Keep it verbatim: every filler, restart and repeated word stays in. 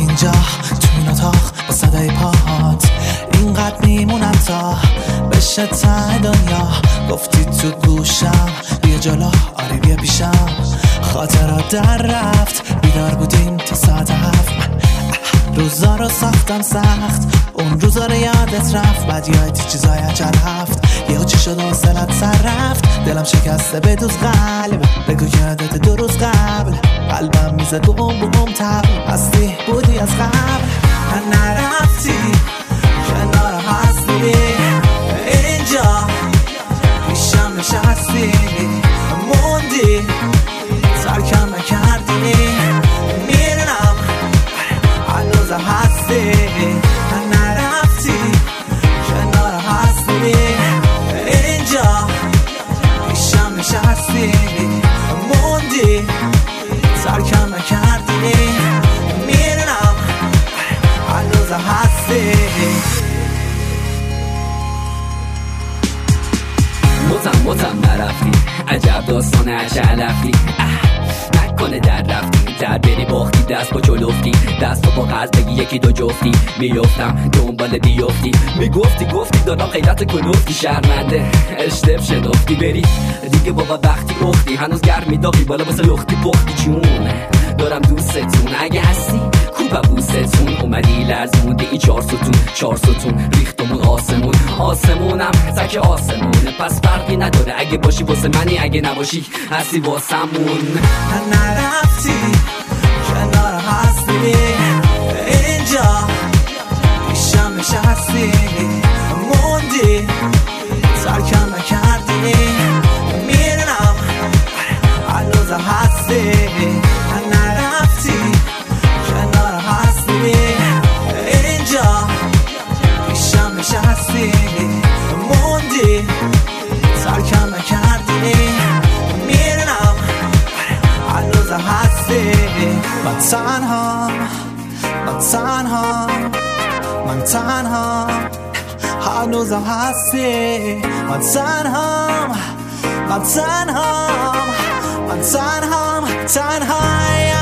اینجا تو این اتاق با صدای پاهات اینقدر میمونم تا بشه ته دنیا. گفتی تو گوشم بیا جلو، آره بیا پیشم. خاطرات در رفت، بیدار بودیم تا ساعت هفت. روزا رو ساختم سخت، اون روزا رو یادت رفت. بعد یادی چیزای عجل هفت، یهو چی شد و سرت سر رفت. دلم شکسته بدوز قلب، بگو یادت دو روز قبل. قلبم میزد بوم بوم تب، هستی بودی از قبل. نرفتی کنارم هستی، اینجا پیشم نشستی. موندی ترکم نکردی، میرنم هنوزم هستی. نرفتی کنارم هستی، اینجا پیشم نشستی. موندی ترکم نکردی، میرنم هنوزم هستی. متم متم نرفتی، عجب داستان عجلفتی. نکنه در رفتی، در بری باختی، دست با جلوفتی. دست با قرض بگی یکی دو جفتی. میفتم دنبال بیفتی، میگفتی گفتی دارم خیلت کنفتی. شرمنده اشتب شدفتی، بری دیگه بابا وقتی اختی. هنوز گرمی داغی بالا واسه لختی پختی. جون دارم دوستتون، اگه هستی کوبه بوستون. اومدی لرزوندی این چار ستون، چار ستون ریختمون آسمون. آسمونم تک آسمونه، پس فرقی نداره اگه باشی واسه منی، اگه نباشی هستی واسمون. نرفتی کنارم هستی، اینجا پیشم نشستی. موندی ترکم نکردی، میرنم هنوزم هستی. نرفتی کنارم هستی، اینجا پیشم نشستی. موندی ترکم نکردی، میرنم هنوزم هستی. من تنها من تنها من تنها هنوزم هستی. من تنها من تنها من تنها تنها